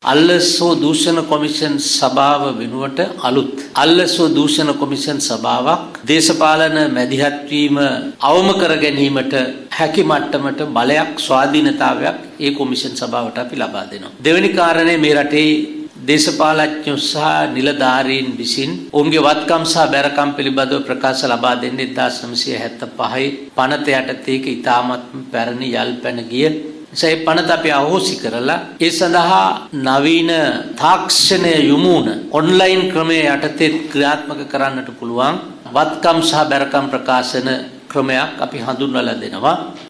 අල්ලසෝ දූෂණ කොමිෂන් සභාව වෙනුවට අලුත් අල්ලසෝ දූෂණ කොමිෂන් සභාවක් දේශපාලන මැදිහත් වීම අවම කර ගැනීමට හැකි මට්ටමට බලයක් ස්වාධීනතාවයක් ඒ කොමිෂන් සභාවට අපි ලබා දෙනවා. දෙවෙනි කාරණේ මේ රටේ දේශපාලඥයෝ සහ නිලධාරීන් විසින් ඔවුන්ගේ වත්කම් සහ බැරකම් පිළිබඳව ප්‍රකාශ ලබා දෙන්නේ 1975 පනත යටතේ ඉතාමත් පැරණි යල්පැන ගිය ඒ පනත අපි අහෝසි කරලා ඒ සඳහා නවීන තාක්ෂණය යොමුන ඔන්ලයින් ක්‍රමයේ යටතේ ක්‍රියාත්මක කරන්නට පුළුවන් වත්කම් සහ බැරකම් ප්‍රකාශන ක්‍රමයක් අපි හඳුන්වලා දෙනවා.